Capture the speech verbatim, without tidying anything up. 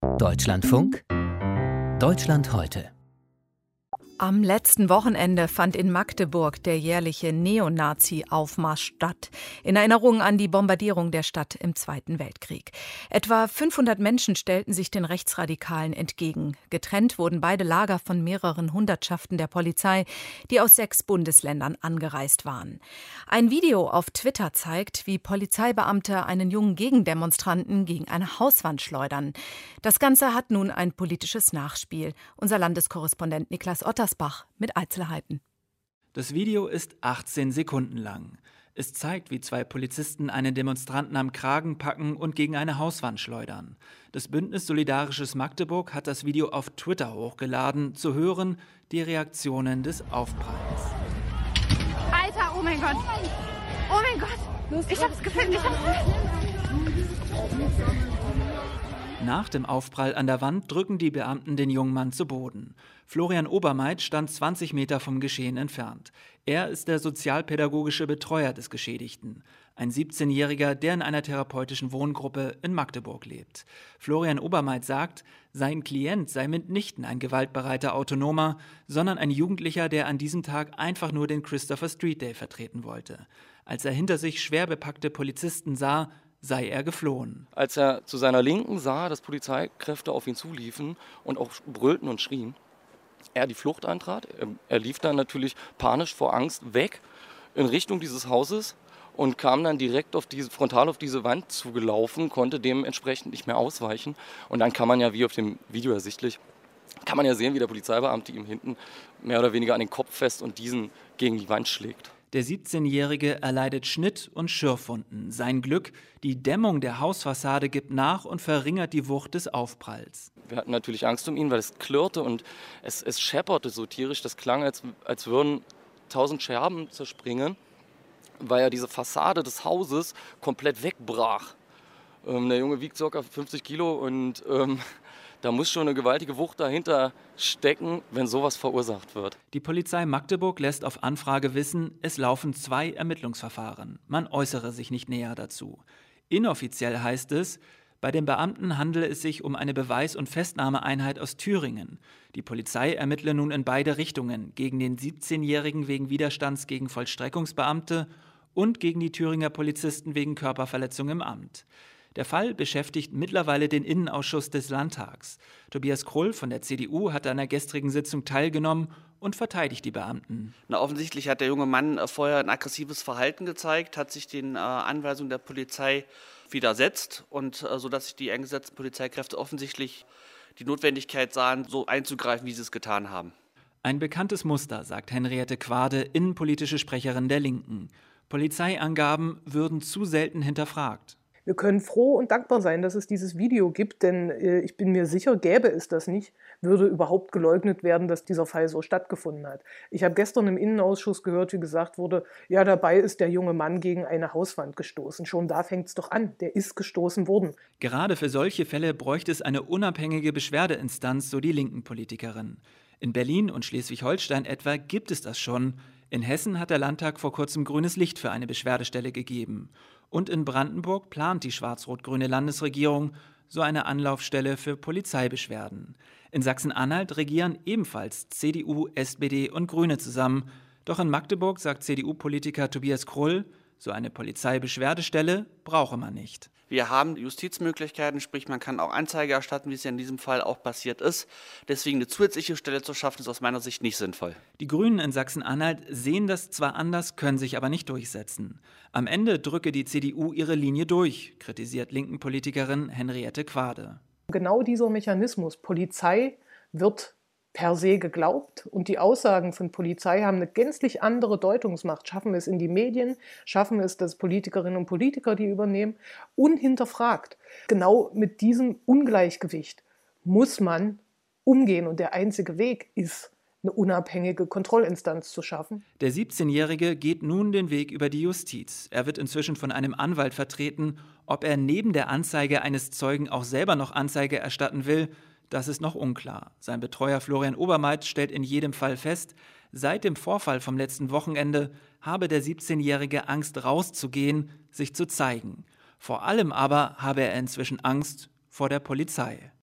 Deutschlandfunk Deutschland heute. Am letzten Wochenende fand in Magdeburg der jährliche Neonazi-Aufmarsch statt, in Erinnerung an die Bombardierung der Stadt im Zweiten Weltkrieg. Etwa fünfhundert Menschen stellten sich den Rechtsradikalen entgegen. Getrennt wurden beide Lager von mehreren Hundertschaften der Polizei, die aus sechs Bundesländern angereist waren. Ein Video auf Twitter zeigt, wie Polizeibeamte einen jungen Gegendemonstranten gegen eine Hauswand schleudern. Das Ganze hat nun ein politisches Nachspiel. Unser Landeskorrespondent Niklas Otter mit Einzelheiten. Das Video ist achtzehn Sekunden lang. Es zeigt, wie zwei Polizisten einen Demonstranten am Kragen packen und gegen eine Hauswand schleudern. Das Bündnis Solidarisches Magdeburg hat das Video auf Twitter hochgeladen. Zu hören die Reaktionen des Aufpralls. Alter, oh mein Gott. Oh mein Gott. Ich hab's gefilmt, ich hab's gefilmt. Nach dem Aufprall an der Wand drücken die Beamten den jungen Mann zu Boden. Florian Obermaid stand zwanzig Meter vom Geschehen entfernt. Er ist der sozialpädagogische Betreuer des Geschädigten. Ein siebzehnjähriger, der in einer therapeutischen Wohngruppe in Magdeburg lebt. Florian Obermaid sagt, sein Klient sei mitnichten ein gewaltbereiter Autonomer, sondern ein Jugendlicher, der an diesem Tag einfach nur den Christopher Street Day vertreten wollte. Als er hinter sich schwer bepackte Polizisten sah, sei er geflohen. Als er zu seiner Linken sah, dass Polizeikräfte auf ihn zuliefen und auch brüllten und schrien, er die Flucht antrat. Er lief dann natürlich panisch vor Angst weg in Richtung dieses Hauses und kam dann direkt auf diese, frontal auf diese Wand zugelaufen, konnte dementsprechend nicht mehr ausweichen. Und dann kann man ja, wie auf dem Video ersichtlich, kann man ja sehen, wie der Polizeibeamte ihm hinten mehr oder weniger an den Kopf fest und diesen gegen die Wand schlägt. Der siebzehnjährige erleidet Schnitt- und Schürfwunden. Sein Glück, die Dämmung der Hausfassade gibt nach und verringert die Wucht des Aufpralls. Wir hatten natürlich Angst um ihn, weil es klirrte und es, es schepperte so tierisch. Das klang, als, als würden tausend Scherben zerspringen, weil ja diese Fassade des Hauses komplett wegbrach. Ähm, der Junge wiegt ca. fünfzig Kilo und ähm, da muss schon eine gewaltige Wucht dahinter stecken, wenn sowas verursacht wird. Die Polizei Magdeburg lässt auf Anfrage wissen, es laufen zwei Ermittlungsverfahren. Man äußere sich nicht näher dazu. Inoffiziell heißt es, bei den Beamten handele es sich um eine Beweis- und Festnahmeeinheit aus Thüringen. Die Polizei ermittle nun in beide Richtungen, gegen den siebzehnjährigen wegen Widerstands gegen Vollstreckungsbeamte und gegen die Thüringer Polizisten wegen Körperverletzung im Amt. Der Fall beschäftigt mittlerweile den Innenausschuss des Landtags. Tobias Krull von der C D U hat an der gestrigen Sitzung teilgenommen und verteidigt die Beamten. Na, offensichtlich hat der junge Mann vorher ein aggressives Verhalten gezeigt, hat sich den äh, Anweisungen der Polizei widersetzt und äh, sodass sich die eingesetzten Polizeikräfte offensichtlich die Notwendigkeit sahen, so einzugreifen, wie sie es getan haben. Ein bekanntes Muster, sagt Henriette Quade, innenpolitische Sprecherin der Linken. Polizeiangaben würden zu selten hinterfragt. Wir können froh und dankbar sein, dass es dieses Video gibt, denn äh, ich bin mir sicher, gäbe es das nicht, würde überhaupt geleugnet werden, dass dieser Fall so stattgefunden hat. Ich habe gestern im Innenausschuss gehört, wie gesagt wurde, ja, dabei ist der junge Mann gegen eine Hauswand gestoßen. Schon da fängt es doch an, der ist gestoßen worden. Gerade für solche Fälle bräuchte es eine unabhängige Beschwerdeinstanz, so die linken Politikerin. In Berlin und Schleswig-Holstein etwa gibt es das schon. In Hessen hat der Landtag vor kurzem grünes Licht für eine Beschwerdestelle gegeben. Und in Brandenburg plant die schwarz-rot-grüne Landesregierung so eine Anlaufstelle für Polizeibeschwerden. In Sachsen-Anhalt regieren ebenfalls C D U, S P D und Grüne zusammen. Doch in Magdeburg sagt C D U-Politiker Tobias Krull, so eine Polizeibeschwerdestelle brauche man nicht. Wir haben Justizmöglichkeiten, sprich man kann auch Anzeige erstatten, wie es ja in diesem Fall auch passiert ist. Deswegen eine zusätzliche Stelle zu schaffen, ist aus meiner Sicht nicht sinnvoll. Die Grünen in Sachsen-Anhalt sehen das zwar anders, können sich aber nicht durchsetzen. Am Ende drücke die C D U ihre Linie durch, kritisiert linken Politikerin Henriette Quade. Genau dieser Mechanismus, Polizei wird per se geglaubt und die Aussagen von Polizei haben eine gänzlich andere Deutungsmacht. Schaffen wir es in die Medien, schaffen wir es, dass Politikerinnen und Politiker die übernehmen, unhinterfragt. Genau mit diesem Ungleichgewicht muss man umgehen und der einzige Weg ist, eine unabhängige Kontrollinstanz zu schaffen. Der siebzehnjährige geht nun den Weg über die Justiz. Er wird inzwischen von einem Anwalt vertreten. Ob er neben der Anzeige eines Zeugen auch selber noch Anzeige erstatten will, das ist noch unklar. Sein Betreuer Florian Obermaid stellt in jedem Fall fest, seit dem Vorfall vom letzten Wochenende habe der siebzehnjährige Angst rauszugehen, sich zu zeigen. Vor allem aber habe er inzwischen Angst vor der Polizei.